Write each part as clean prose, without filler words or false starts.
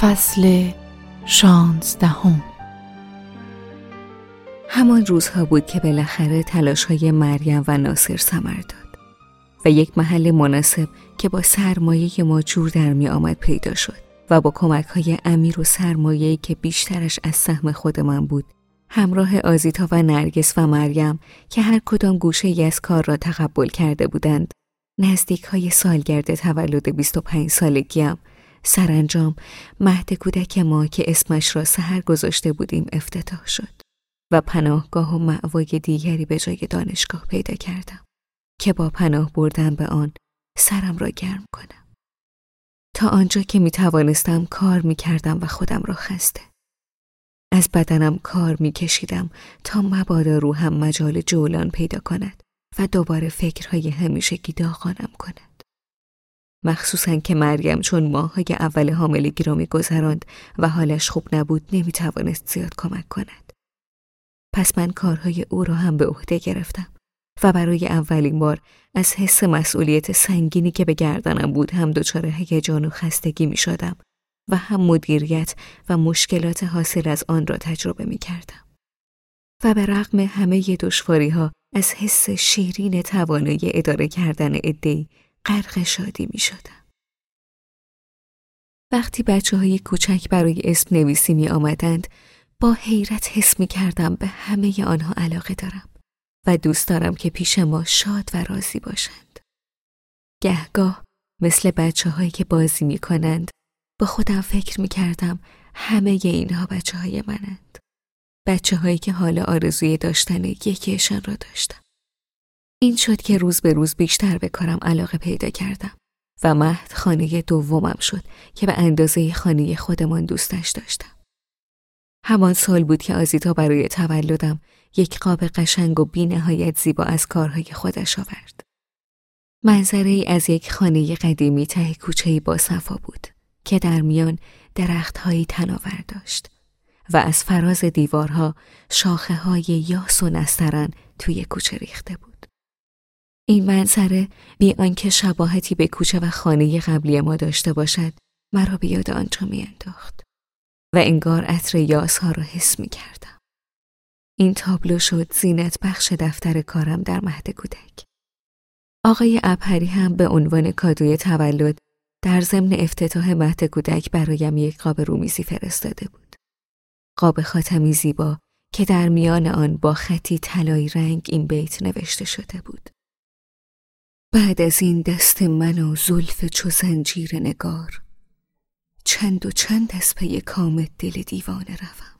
فصل 16. همان روزها بود که بالاخره تلاش‌های مریم و ناصر ثمر داد و یک محل مناسب که با سرمایه ما جور در می آمد پیدا شد و با کمک‌های امیر و سرمایه‌ای که بیشترش از سهم خود من بود، همراه آزیتا و نرگس و مریم که هر کدام گوشه‌ای از کار را تقبل کرده بودند، نزدیک‌های سالگرد تولد 25 سالگیم، سرانجام مهد کودک ما که اسمش را سحر گذاشته بودیم افتتاح شد و پناهگاه و مأوای دیگری به جای دانشگاه پیدا کردم که با پناه بردن به آن سرم را گرم کنم. تا آنجا که می توانستم کار می کردم و خودم را خسته. از بدنم کار می کشیدم تا مبادا روحم مجال جولان پیدا کند و دوباره فکرهای همیشگی داغانم کند. مخصوصاً که مریم چون ماه‌های اول حاملگی را می‌گذراند و حالش خوب نبود نمی‌توانست زیاد کمک کند. پس من کارهای او را هم به عهده گرفتم و برای اولین بار از حس مسئولیت سنگینی که به گردنم بود هم دچار هیجان و خستگی می‌شدم و هم مدیریت و مشکلات حاصل از آن را تجربه می‌کردم. و به رغم همه دشواری‌ها از حس شیرین توانایی اداره کردن عده‌ای غرق شادی می شدم. وقتی بچه‌های کوچک برای اسم نویسی می آمدند، با حیرت حس می کردم به همه آنها علاقه دارم و دوست دارم که پیش ما شاد و راضی باشند. گهگاه مثل بچه‌هایی که بازی می کنند، با خودم فکر می کردم همه اینها بچه‌های منند. بچه‌هایی که حالا آرزوی داشتن یکیشان را داشتم. این شد که روز به روز بیشتر به کارم علاقه پیدا کردم و مهد خانه دومم شد که به اندازه خانه خودمان دوستش داشتم. همان سال بود که آزیتا برای تولدم یک قاب قشنگ و بی نهایت زیبا از کارهای خودش آورد. منظره‌ای از یک خانه قدیمی ته کوچه‌ای با صفا بود که در میان درخت‌هایی تناور داشت و از فراز دیوارها شاخه‌های یاس و نسترن توی کوچه ریخته بود. این منظره بی آنکه شباهتی به کوچه و خانه قبلی ما داشته باشد مرا به یاد آنجا میانداخت و انگار عطر یاس‌ها را حس می‌کردم. این تابلو شد زینت بخش دفتر کارم در مهد کودک. آقای عبهری هم به عنوان کادوی تولد در ضمن افتتاح مهد کودک برایم یک قاب رومیزی فرستاده بود. قاب خاتمی زیبا که در میان آن با خطی طلایی رنگ این بیت نوشته شده بود: بعد از این دست من و زلف چو زنجیر نگار، چند و چند از پی کام دل دیوانه روم.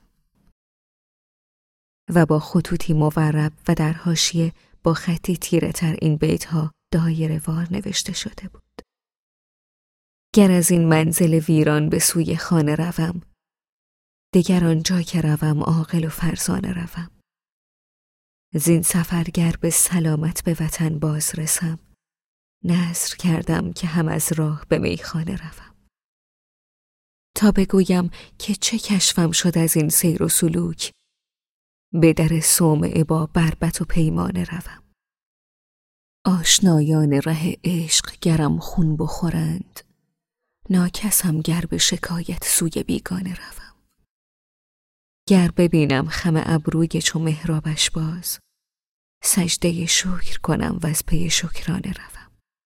و با خطوطی مورب و در حاشیه با خطی تیره تر این بیت ها دایره وار نوشته شده بود: گر از این منزل ویران به سوی خانه روم، دگر آنجا که روم عاقل و فرزانه روم. زین سفر گر به سلامت به وطن باز رسم، نذر کردم که هم از راه به میخانه روم. تا بگویم که چه کشفم شد از این سیر و سلوک، به در صومعه با بربط و پیمانه روم. آشنایان ره عشق گرم خون بخورند، ناکسم گر به شکایت سوی بیگانه روم. گر ببینم خم ابروی چو محرابش باز، سجده شکر کنم و از پی شکرانه روم.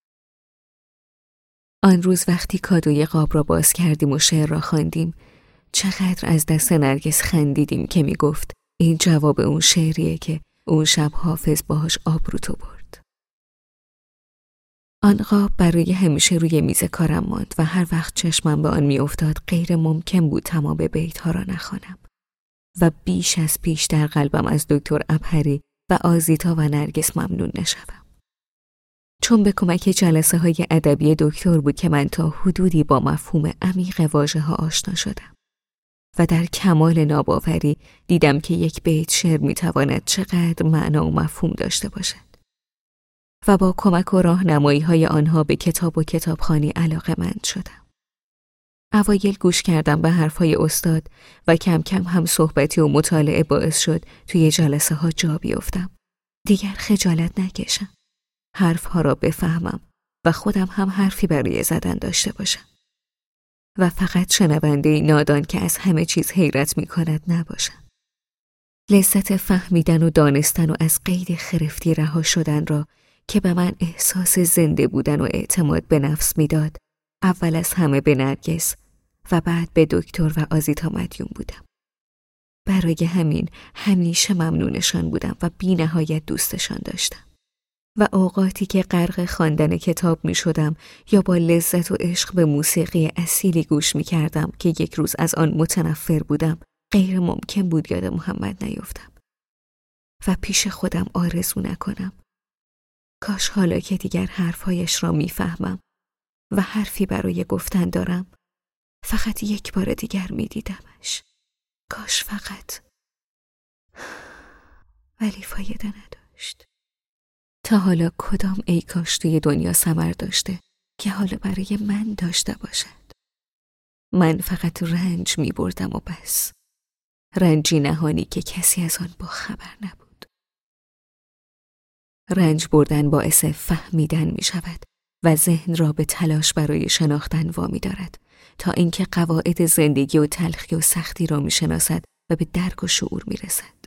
آن روز وقتی کادوی قاب را باز کردیم و شعر را خواندیم، چقدر از دست نرگس خندیدیم که می گفت این جواب اون شعریه که اون شب حافظ باهاش آبروتو برد. آن قاب برای همیشه روی میز کارم ماند و هر وقت چشمم به آن می افتاد غیر ممکن بود تمام بیت ها را نخوانم و بیش از پیش در قلبم از دکتر عبهری و آزیتا و نرگس ممنون نشوم. چون به کمک جلسه های ادبی دکتر بود که من تا حدودی با مفهوم عمیق واژه ها آشنا شدم و در کمال ناباوری دیدم که یک بیت شعر میتواند چقدر معنا و مفهوم داشته باشد و با کمک و راهنمایی های آنها به کتاب و کتابخوانی علاقه‌مند شدم. اوایل گوش کردم به حرفهای استاد و کم کم هم صحبتی و مطالعه باعث شد توی جلسه ها جا بیفتم. دیگر خجالت نکشم، حرفها را بفهمم و خودم هم حرفی برای زدن داشته باشم. و فقط شنونده نادان که از همه چیز حیرت می کند نباشم. لذت فهمیدن و دانستن و از قید خرفتی رها شدن را که به من احساس زنده بودن و اعتماد به نفس میداد، اول از همه به نرگس و بعد به دکتر و آزیتا مدیون بودم. برای همین همیشه ممنونشان بودم و بی نهایت دوستشان داشتم. و اوقاتی که غرق خواندن کتاب می شدم یا با لذت و عشق به موسیقی اصیلی گوش می کردم که یک روز از آن متنفر بودم، غیر ممکن بود یاد محمد نیفتم و پیش خودم آرزو نکنم کاش حالا که دیگر حرفهایش را می فهمم و حرفی برای گفتن دارم فقط یک بار دیگر می دیدمش. کاش فقط. ولی فایده نداشت. تا حالا کدام ای کاش توی دنیا ثمر داشته که حالا برای من داشته باشد. من فقط رنج می بردم و بس. رنجی نهانی که کسی از آن با خبر نبود. رنج بردن باعث فهمیدن می شود و ذهن را به تلاش برای شناختن وامی دارد تا اینکه قواعد زندگی و تلخی و سختی را می شناسد و به درک و شعور می رسد.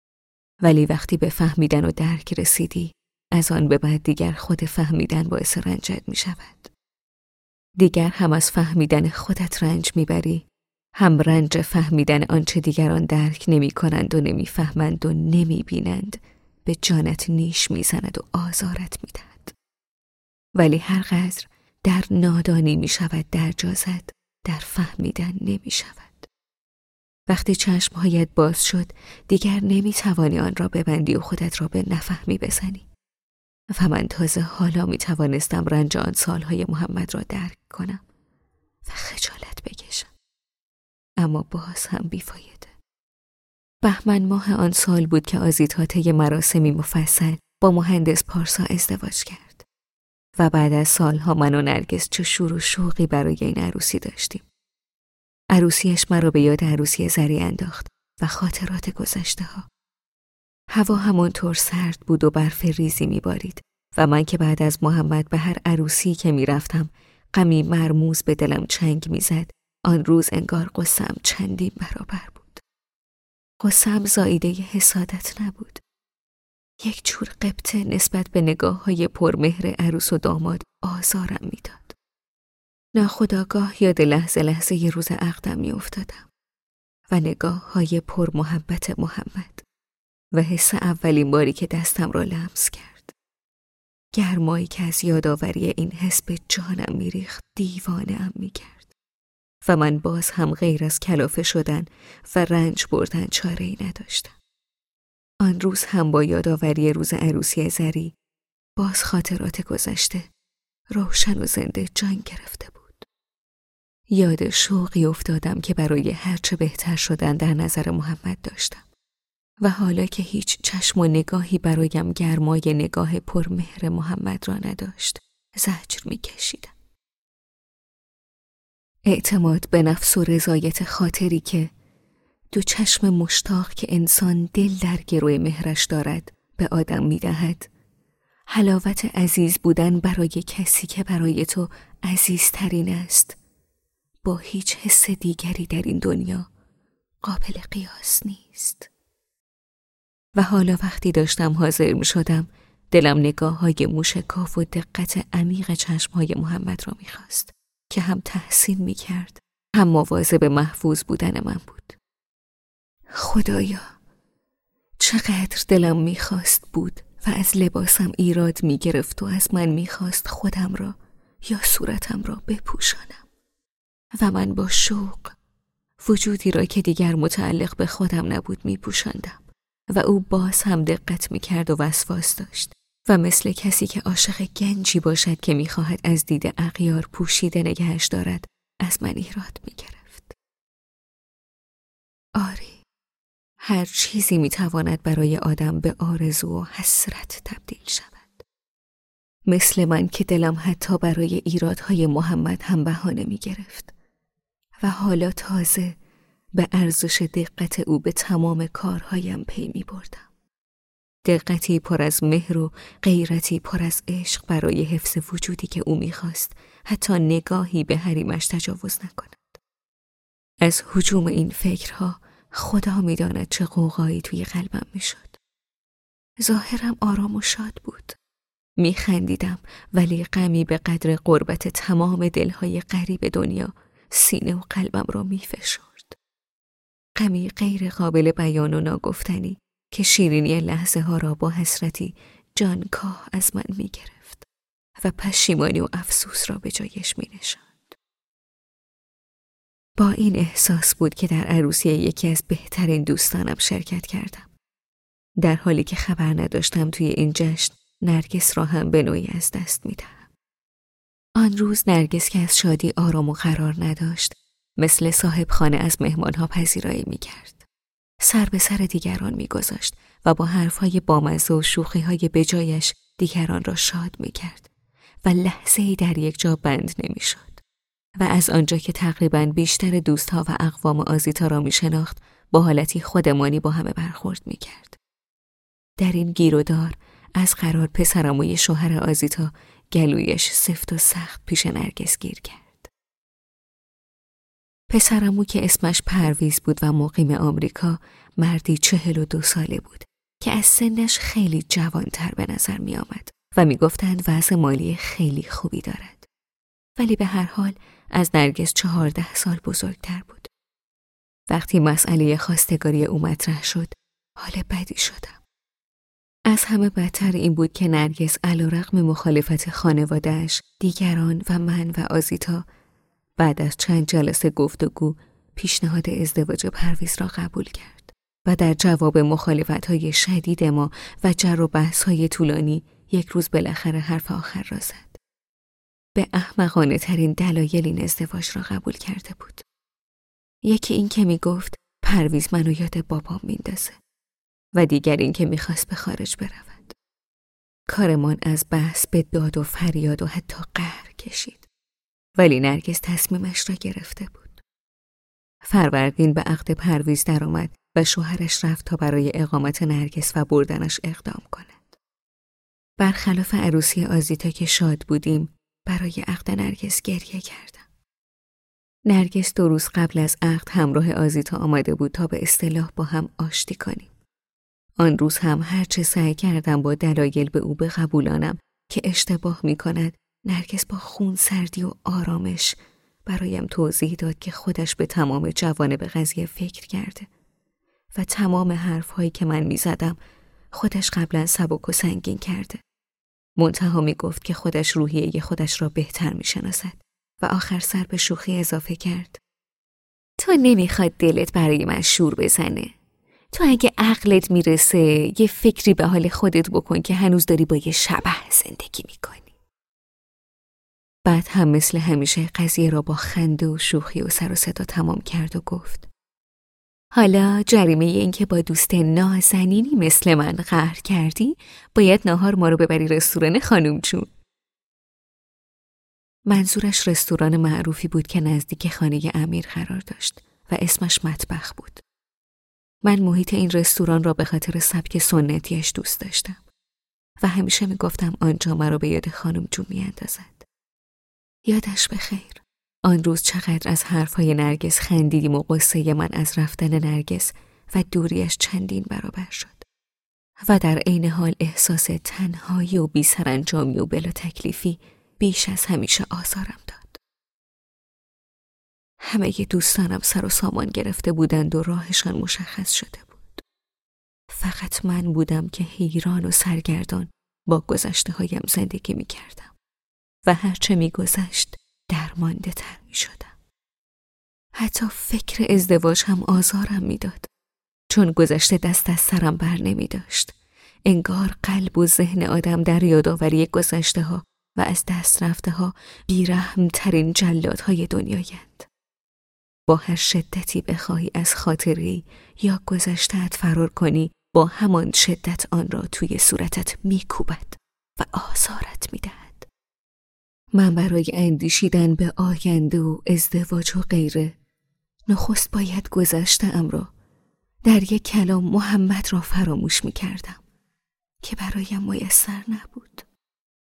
ولی وقتی به فهمیدن و درک رسیدی، از آن به بعد دیگر خود فهمیدن باعث رنجت می شود. دیگر هم از فهمیدن خودت رنج می بری، هم رنج فهمیدن آنچه دیگران درک نمی کنند و نمی فهمند و نمی بینند به جانت نیش می زند و آزارت می دهد. ولی هر قدر در نادانی می شود در جا زد، در فهمیدن نمی شود. وقتی چشمهایت باز شد دیگر نمی توانی آن را ببندی و خودت را به نفهمی بزنی. و من تازه حالا می توانستم رنج آن سالهای محمد را درک کنم و خجالت بکشم. اما باز هم بیفایده. بهمن ماه آن سال بود که آزیتا طی مراسمی مفصل با مهندس پارسا ازدواج کرد. و بعد از سالها من و نرگس چه شور و شوقی برای این عروسی داشتیم. عروسیش مرا به یاد عروسی زری انداخت و خاطرات گذشته ها. هوا همانطور سرد بود و برف ریزی میبارید و من که بعد از محمد به هر عروسی که میرفتم غمی مرموز به دلم چنگ میزد. آن روز انگار غصه‌ام چندین برابر بود. غصه‌ام زاییده حسادت نبود. یک جور غبطه نسبت به نگاه‌های پرمهر عروس و داماد آزارم میداد. ناخودآگاه یاد لحظه لحظه ی روز عقدم میافتادم و نگاه‌های پرمحبت محمد و حس اولین باری که دستم را لمس کرد. گرمایی که از یادآوری این حس به جانم میریخت دیوانه‌ام میکرد و من باز هم غیر از کلافه شدن و رنج بردن چاره‌ای نداشتم. آن روز هم با یادآوری روز عروسی زری باز خاطرات گذشته روشن و زنده جان گرفته بود. یاد شوقی افتادم که برای هرچه بهتر شدن در نظر محمد داشتم و حالا که هیچ چشم و نگاهی برایم گرمای نگاه پرمهر محمد را نداشت زجر می‌کشیدم. اعتماد به نفس و رضایت خاطری که دو چشم مشتاق که انسان دل در گروی مهرش دارد به آدم می‌دهد. حلاوت عزیز بودن برای کسی که برای تو عزیزترین است با هیچ حس دیگری در این دنیا قابل قیاس نیست. و حالا وقتی داشتم حاضر می شدم دلم نگاه‌های موشکاف و دقت عمیق چشم‌های محمد را می‌خواست که هم تحسین می‌کرد هم مواظب محفوظ بودن من بود. خدایا چقدر دلم می‌خواست بود و از لباسم ایراد می‌گرفت و از من می‌خواست خودم را یا صورتم را بپوشانم و من با شوق وجودی را که دیگر متعلق به خودم نبود می‌پوشاندم و او باز هم دقت می‌کرد و وسواس داشت و مثل کسی که عاشق گنجی باشد که می‌خواهد از دید اغیار پوشیده نگهش دارد از من ایراد می‌گرفت. آری، هر چیزی می‌تواند برای آدم به آرزو و حسرت تبدیل شود. مثل من که دلم حتی برای ایرادهای محمد هم بهانه می‌گرفت و حالا تازه به ارزش دقت او به تمام کارهایم پی می‌بردم. دقتی پر از مهر و غیرتی پر از عشق برای حفظ وجودی که او می‌خواست حتی نگاهی به حریمش تجاوز نکنم. از هجوم این فکرها خدا می‌داند چه غوغایی توی قلبم می‌شد. ظاهرم آرام و شاد بود. می‌خندیدم، ولی غمی به قدر غربت تمام دلهای غریب دنیا سینه و قلبم را می‌فشرد. غمی غیر قابل بیان و ناگفتنی که شیرینی لحظه ها را با حسرتی جانکاه از من می‌گرفت و پشیمانی و افسوس را به جایش می‌نشاند. با این احساس بود که در عروسی یکی از بهترین دوستانم شرکت کردم. در حالی که خبر نداشتم توی این جشن نرگس را هم به نوعی از دست می‌دهم. آن روز نرگس که از شادی آرام و قرار نداشت، مثل صاحب خانه از مهمانها پذیرایی می‌کرد. سر به سر دیگران می‌گذاشت و با حرف‌های بامزه و شوخی‌های بجایش دیگران را شاد می‌کرد و لحظه‌ای در یک جا بند نمی‌شد. و از آنجا که تقریباً بیشتر دوستها و اقوام آزیتا را می‌شناخت، با حالتی خودمانی با همه برخورد می‌کرد. در این گیر و دار از قرار پسرعموی شوهر آزیتا گلویش سفت و سخت پیش نرگس گیر کرد. پسرعمو که اسمش پرویز بود و مقیم آمریکا، مردی 42 ساله بود که از سنش خیلی جوانتر به نظر می آمد و می گفتند وضع مالی خیلی خوبی دارد. ولی به هر حال از نرگس 14 سال بزرگتر بود. وقتی مسئله خواستگاری او مطرح شد، حال بدی شدم. از همه بدتر این بود که نرگس علیرغم مخالفت خانواده‌اش، دیگران و من و آزیتا، بعد از چند جلسه گفتگو پیشنهاد ازدواج پرویز را قبول کرد و در جواب مخالفت‌های شدید ما و جر و بحث‌های طولانی یک روز بالاخره حرف آخر را زد. به احمقانه ترین دلایل این ازدواج را قبول کرده بود. یکی این که می گفت پرویز منو یاد بابام میندازه و دیگر این که میخواست به خارج برود. کارمان از بحث به داد و فریاد و حتی قهر کشید. ولی نرگس تصمیمش را گرفته بود. فروردین به عقد پرویز درآمد و شوهرش رفت تا برای اقامت نرگس و بردنش اقدام کند. برخلاف عروسی آزیتا که شاد بودیم، برای عقد نرگس گریه کردم. نرگس 2 روز قبل از عقد همراه آزیتا آمده بود تا به اصطلاح با هم آشتی کنیم. آن روز هم هرچه سعی کردم با دلایل به او بقبولانم که اشتباه می کند، نرگس با خون سردی و آرامش برایم توضیح داد که خودش به تمام جوانب قضیه فکر کرده و تمام حرفهایی که من می زدم خودش قبلا سبک و سنگین کرده. منتها می گفت که خودش روحیه خودش را بهتر می شناسد و آخر سر به شوخی اضافه کرد: تو نمیخواد دلت برای من شور بزنه. تو اگه عقلت میرسه یه فکری به حال خودت بکن که هنوز داری با یه شبح زندگی میکنی. بعد هم مثل همیشه قضیه را با خنده و شوخی و سر و صدا تمام کرد و گفت: حالا جریمه این که با دوست نازنینی مثل من قهر کردی، باید ناهار ما رو ببری رستوران خانم جون. منظورش رستوران معروفی بود که نزدیک خانه امیر قرار داشت و اسمش مطبخ بود. من محیط این رستوران را به خاطر سبک سنتیش دوست داشتم و همیشه میگفتم آنجا مرا به یاد خانم جون میاندازد. یادش بخیر. آن روز چقدر از حرفهای نرگس خندیدیم و قصه من از رفتن نرگس و دوریش چندین برابر شد و در عین حال احساس تنهایی و بی سرانجامی و بلا تکلیفی بیش از همیشه آزارم داد. همه دوستانم سر و سامان گرفته بودند و راهشان مشخص شده بود. فقط من بودم که حیران و سرگردان با گذشته هایم زندگی می کردم و هرچه می گذشت درمانده تر می شدم. حتی فکر ازدواج هم آزارم می داد، چون گذشته دست از سرم بر نمی داشت. انگار قلب و ذهن آدم در یادآوری گذشته ها و از دست رفته ها بیرحم ترین جلادهای دنیایند. با هر شدتی بخواهی از خاطری یا گذشته‌ات فرار کنی، با همان شدت آن را توی صورتت میکوبد و آزارت میدهد. من برای اندیشیدن به آینده و ازدواج و غیره، نخست باید گذشته‌ام را در یک کلام محمد را فراموش میکردم که برایم میسر نبود.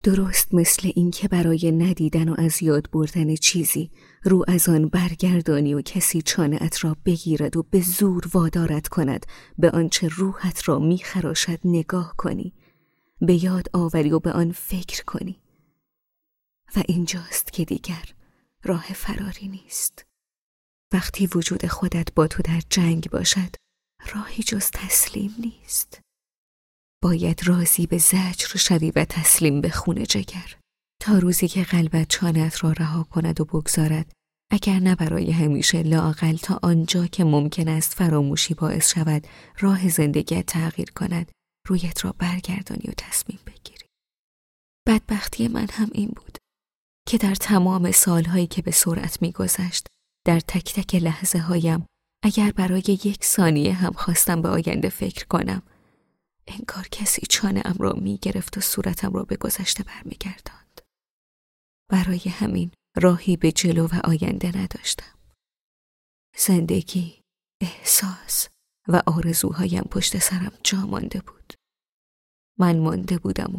درست مثل این که برای ندیدن و از یاد بردن چیزی رو از آن برگردانی و کسی چانه‌ات را بگیرد و به زور وادارت کند به آنچه روحت را می‌خراشد نگاه کنی، به یاد آوری و به آن فکر کنی. و اینجاست که دیگر راه فراری نیست. وقتی وجود خودت با تو در جنگ باشد، راهی جز تسلیم نیست. باید راضی به زجر شوی و تسلیم به خون جگر، تا روزی که قلبت چانه‌ات را رها کند و بگذارد، اگر نه برای همیشه، لااقل تا آنجا که ممکن است فراموشی باعث شود راه زندگیت تغییر کند، رویت را برگردانی و تصمیم بگیری. بدبختی من هم این بود که در تمام سالهایی که به سرعت می‌گذشت، در تک تک لحظه هایم، اگر برای 1 ثانیه هم خواستم به آینده فکر کنم، انگار کسی چانه‌ام را می‌گرفت و صورتم را به گذشته برمیگرداند. برای همین راهی به جلو و آینده نداشتم. زندگی، احساس و آرزوهایم پشت سرم جا مانده بود. من مانده بودم و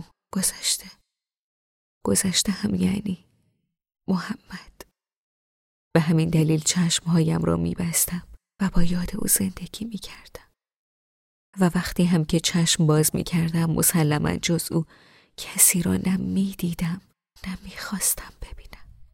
گذشته هم یعنی محمد. به همین دلیل چشمهایم را می‌بستم و با یاد او زندگی می‌کردم. و وقتی هم که چشم باز می‌کردم، مسلماً جز او کسی را نه می‌دیدم نه می‌خواستم ببینم.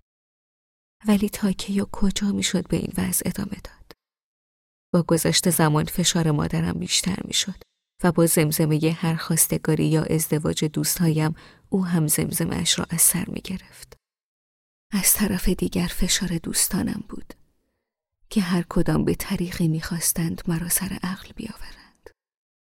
ولی تا کی و کجا می‌شد به این وضع ادامه داد؟ با گذشت زمان فشار مادرم بیشتر می‌شد و با زمزمه هر خواستگاری یا ازدواج دوستهایم، او هم زمزمه‌اش را از سر می‌گرفت. از طرف دیگر فشار دوستانم بود که هر کدام به طریقی می‌خواستند مرا سر عقل بیاورند.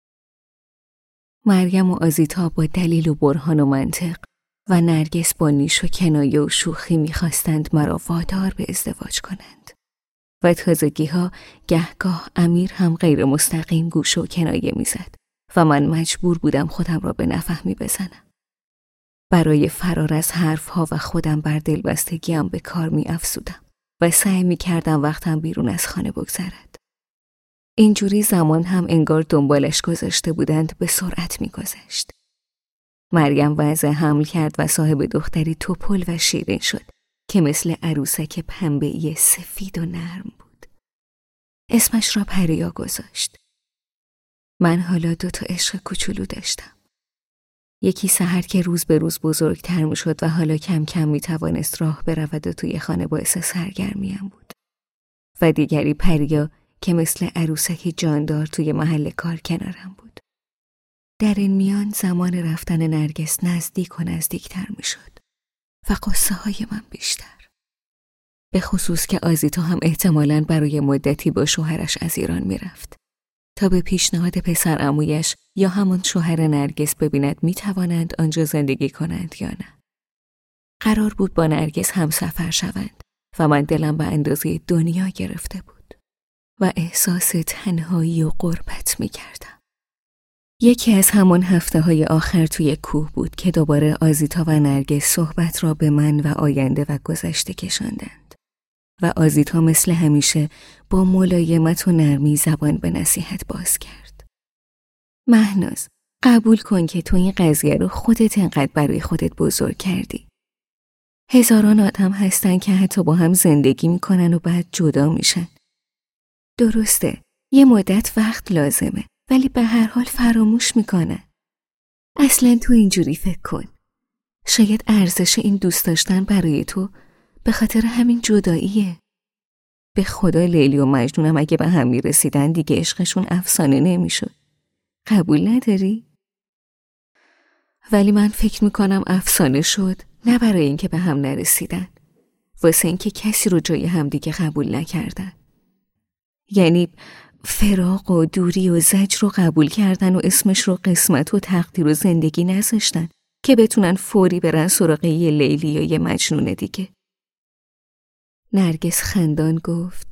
مریم و آزیتا با دلیل و برهان و منطق و نرگس با نیش و کنایه و شوخی می‌خواستند مرا وادار به ازدواج کنند. و تازگی‌ها گهگاه امیر هم غیر مستقیم گوش و کنایه می‌زد و من مجبور بودم خودم را به نفهمی بزنم. برای فرار از حرفها و خودم بر دلبستگیم به کار می‌افزودم و سعی می‌کردم وقتم بیرون از خانه بگذرد. اینجوری زمان هم انگار دنبالش گذاشته بودند به سرعت می‌گذشت. مریم وضع حمل کرد و صاحب دختری توپل و شیرین شد که مثل عروسک پنبه‌ای سفید و نرم بود. اسمش را پریا گذاشت. من حالا 2 عشق کوچولو داشتم. یکی سحر که روز به روز بزرگتر می شد و حالا کم کم می توانست راه برود و توی خانه باعث سرگرمیم بود. و دیگری پریا که مثل عروسکی جاندار توی محل کار کنارم بود. در این میان زمان رفتن نرگس نزدیک و نزدیکتر می شد و قصه های من بیشتر. به خصوص که آزیتا هم احتمالاً برای مدتی با شوهرش از ایران می رفت تا به پیشنهاد پسر عمویش یا همون شوهر نرگس ببیند می توانند آنجا زندگی کنند یا نه. قرار بود با نرگس هم سفر شوند و من دلم به اندازه دنیا گرفته بود و احساس تنهایی و غربت می کردم. یکی از همون هفته‌های آخر توی کوه بود که دوباره آزیتا و نرگس صحبت را به من و آینده و گذشته کشاندند و آزیتا مثل همیشه با ملایمت و نرمی زبان به نصیحت باز کرد. مهناز، قبول کن که تو این قضیه رو خودت انقدر برای خودت بزرگ کردی. هزاران آدم هستن که حتی با هم زندگی میکنن و بعد جدا میشن. درسته، یه مدت وقت لازمه، ولی به هر حال فراموش میکنن. اصلا تو اینجوری فکر کن. شاید ارزش این دوست داشتن برای تو به خاطر همین جداییه. به خدا لیلی و مجنونم اگه به هم میرسیدن دیگه عشقشون افسانه نمیشد. قبول نداری؟ ولی من فکر میکنم افسانه شد، نه برای اینکه به هم نرسیدن، واسه اینکه کسی رو جای هم دیگه قبول نکردن. یعنی فراق و دوری و زجر رو قبول کردن و اسمش رو قسمت و تقدیر و زندگی نذاشتن که بتونن فوری برن سراغ یه لیلی یا یه مجنون دیگه. نرگس خندان گفت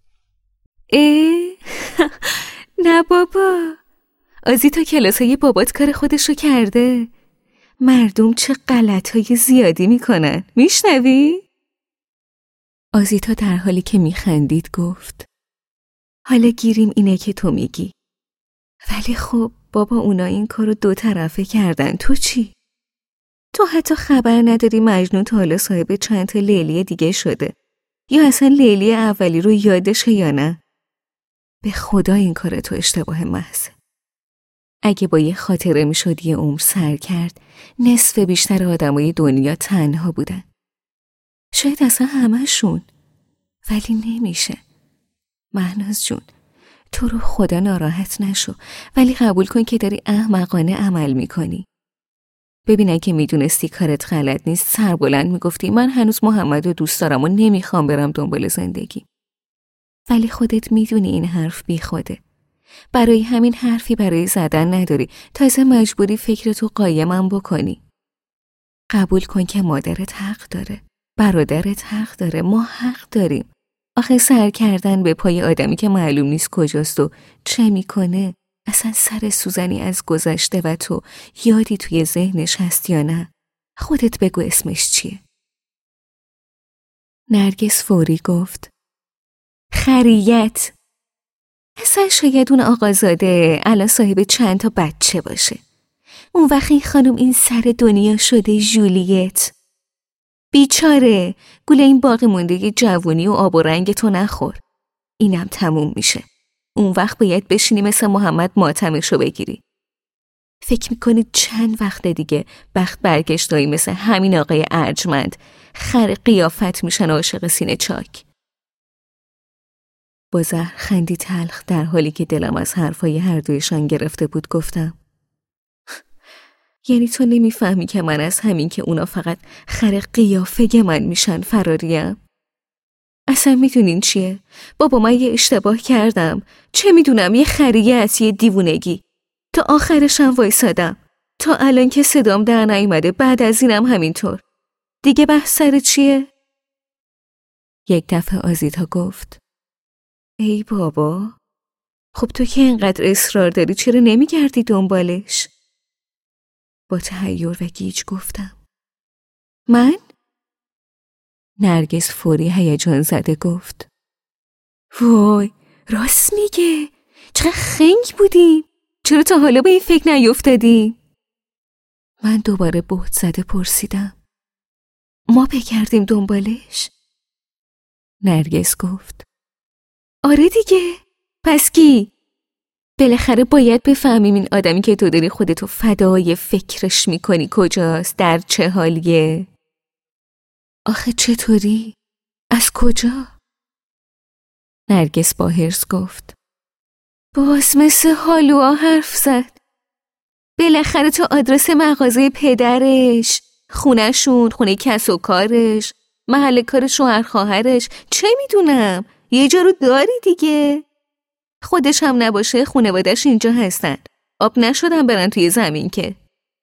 نه بابا، آزیتا کلاسای بابات کار خودشو کرده. مردم چه غلطهای زیادی میکنن، میشنوی؟ آزیتا در حالی که میخندید گفت حالا گیریم اینه که تو میگی. ولی خب بابا اونا این کارو 2 طرفه کردن، تو چی؟ تو حتی خبر نداری مجنون تا حالا صاحب چند تا لیلی دیگه شده، یا اصلا لیلی اولی رو یادشه یا نه؟ به خدا این کار تو اشتباه محضه. اگه با یه خاطره میشد یه عمر سر کرد، نصف بیشتر آدمای دنیا تنها بودن. شاید اصلا همه‌شون. ولی نمیشه. مهناز جون، تو رو خدا ناراحت نشو، ولی قبول کن که داری احمقانه عمل میکنی. ببین اگه میدونستی کارت غلط نیست، سر بلند میگفتی من هنوز محمد رو دوست دارم و نمیخوام برم دنبال زندگی. ولی خودت میدونی این حرف بی خوده. برای همین حرفی برای زدن نداری، تازه مجبوری فکرتو قایمم بکنی. قبول کن که مادرت حق داره، برادرت حق داره، ما حق داریم. آخه سر کردن به پای آدمی که معلوم نیست کجاست و چه میکنه، اصلا سر سوزنی از گذشته و تو یادی توی ذهنش هست یا نه؟ خودت بگو اسمش چیه؟ نرگس فوری گفت خریت. اصلا شاید اون آقازاده الان صاحب چند تا بچه باشه. اون وقت این خانم این سر دنیا شده جولیت. بیچاره، گوله این باقی مونده جوونی و آب و رنگ تو نخور. اینم تموم میشه. اون وقت باید بشینی مثل محمد ماتمشو بگیری. فکر میکنید چند وقت دیگه بخت برگشتایی مثل همین آقای ارجمند خر قیافت میشن عاشق سینه چاک؟ با زهر خندی تلخ در حالی که دلم از حرفای هر دویشان گرفته بود گفتم یعنی تو نمیفهمی که من از همین که اونا فقط خر قیافه من میشن فراریم؟ اصلا میدونین چیه؟ بابا من یه اشتباه کردم، چه میدونم، یه خریه از یه دیوونگی. تا آخرشم وایسادم، تا الان که صدام در نیومده، بعد از اینم همینطور. دیگه بحث سر چیه؟ یک دفعه آزیتا گفت ای بابا، خب تو که اینقدر اصرار داری چرا نمیگردی دنبالش؟ با تحیر و گیج گفتم من؟ نرگس فوری هیجان زده گفت وای راست میگه، چقدر خنگ بودیم، چرا تا حالا به این فکر نیفتادیم؟ من دوباره بهت زده پرسیدم ما بگردیم دنبالش؟ نرگس گفت آره دیگه، پس کی؟ بالاخره باید بفهمیم این آدمی که تو داری خودتو فدای فکرش میکنی کجاست، در چه حالیه؟ آخه چطوری؟ از کجا؟ نرگس با حرص گفت باز مثل حالوها حرف زد. بالاخره تو آدرس مغازه پدرش، خونه‌شون، خونه کس و کارش، محل کار شوهر خواهرش، چه میدونم، یه جا رو داری دیگه. خودش هم نباشه خونوادش اینجا هستن، آب نشدن برن توی زمین که.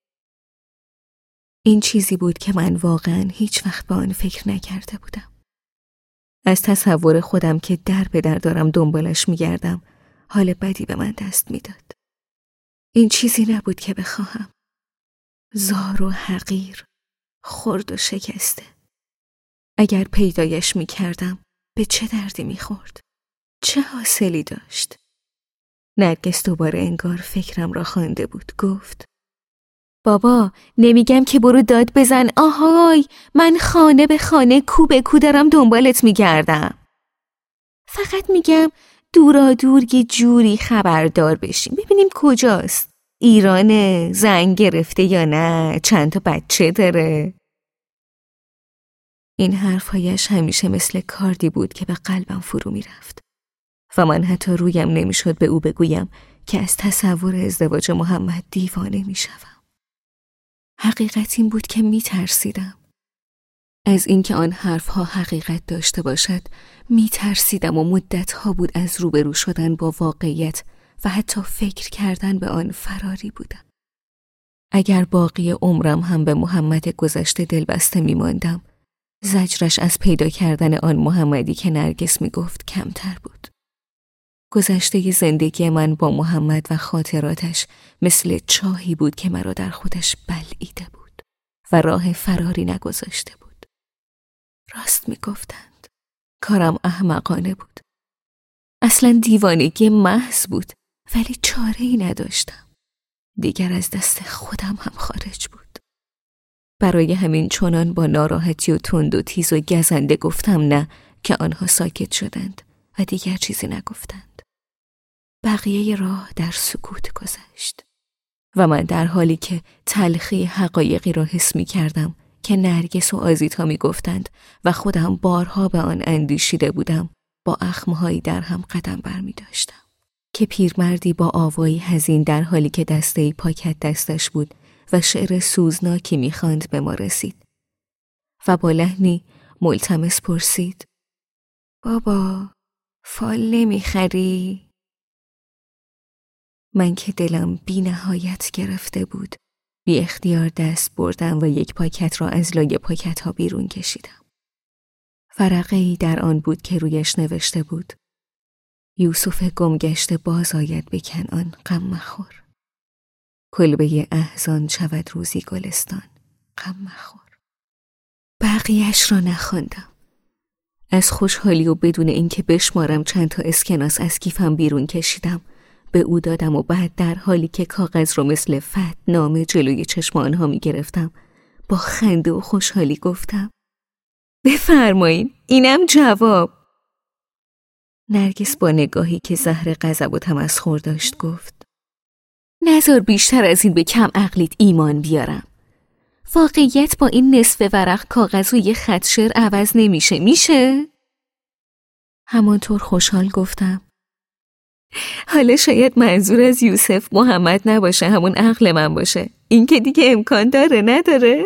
این چیزی بود که من واقعا هیچ وقت به آن فکر نکرده بودم. از تصور خودم که در به در دارم دنبالش میگردم حال بدی به من دست میداد. این چیزی نبود که بخواهم. زار و حقیر، خرد و شکسته. اگر پیدایش میکردم به چه دردی میخورد؟ چه حاصلی داشت؟ نرگس دوباره انگار فکرم را خوانده بود. گفت بابا نمیگم که برو داد بزن آهای من خانه به خانه کو به کو دارم دنبالت میگردم. فقط میگم دورا دور یه جوری خبردار بشیم ببینیم کجاست، ایرانه، زنگ گرفته یا نه، چند تا بچه داره. این حرفهایش همیشه مثل کاردی بود که به قلبم فرو میرفت و من حتی رویم نمیشد به او بگویم که از تصور ازدواج محمد دیوانه میشوم. حقیقت این بود که میترسیدم. از اینکه آن حرفها حقیقت داشته باشد میترسیدم و مدتها بود از روبرو شدن با واقعیت و حتی فکر کردن به آن فراری بودم. اگر باقی عمرم هم به محمد گذشته دلبسته میماندم، زجرش از پیدا کردن آن محمدی که نرگس میگفت کمتر بود. گذشته زندگی من با محمد و خاطراتش مثل چاهی بود که مرا در خودش بلعیده بود و راه فراری نگذاشته بود. راست میگفتند. کارم احمقانه بود. اصلا دیوانگی محض بود، ولی چاره‌ای نداشتم. دیگر از دست خودم هم خارج بود. برای همین چنان با ناراحتی و تند و تیز و گزنده گفتم نه که آنها ساکت شدند و دیگر چیزی نگفتند. بقیه راه در سکوت گذشت و من در حالی که تلخی حقایقی را حس می کردم که نرگس و آزیتا می گفتند و خودم بارها به آن اندیشیده بودم، با اخمهایی در هم قدم برمی داشتم که پیرمردی با آوایی حزین در حالی که دسته‌ای پاکت دستش بود و شعر سوزناکی می خواند به ما رسید و با لحنی ملتمس پرسید: بابا، فال نمی خری؟ من که دلم بی نهایت گرفته بود، بی اختیار دست بردم و یک پاکت را از لای پاکت ها بیرون کشیدم. ورقه‌ای در آن بود که رویش نوشته بود: یوسف گمگشته باز آید به کنعان، غم مخور. کلبه احزان شود روزی گلستان، غم مخور. بقیه‌اش را نخواندم. از خوشحالی و بدون اینکه بشمارم چند تا اسکناس از کیفم بیرون کشیدم، به او دادم و بعد در حالی که کاغذ رو مثل فتح نامه جلوی چشم آنها می گرفتم، با خنده و خوشحالی گفتم: بفرمایین، اینم جواب. نرگس با نگاهی که زهر غضب و تمسخر داشت گفت: نذار بیشتر از این به کم عقلیت ایمان بیارم. واقعیت با این نصف ورق کاغذ و یه خط شعر عوض نمیشه، میشه؟ همانطور خوشحال گفتم: حالا شاید منظور از یوسف محمد نباشه، همون عقل من باشه. این که دیگه امکان داره نداره؟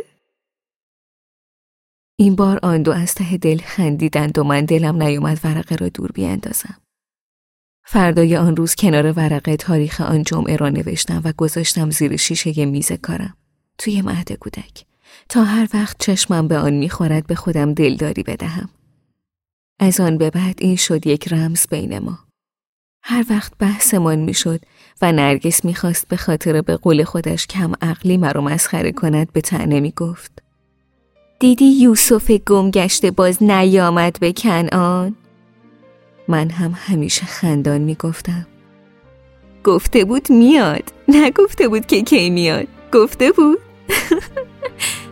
این بار آن دو از ته دل خندیدند و من دلم نیامد ورقه را دور بیاندازم. فردای آن روز کنار ورقه تاریخ آن جمعه را نوشتم و گذاشتم زیر شیشه میز کارم توی مهد کودک تا هر وقت چشمم به آن میخورد به خودم دلداری بدهم. از آن به بعد این شد یک رمز بین ما. هر وقت بحثمان میشد و نرگس میخواست به خاطر به قول خودش کم عقلی مرا مسخره کند، به طعنه میگفت: دیدی یوسف گم گشته باز نیامد به کنعان؟ من هم همیشه خندان میگفتم: گفته بود میاد، نگفته بود که کی میاد، گفته بود.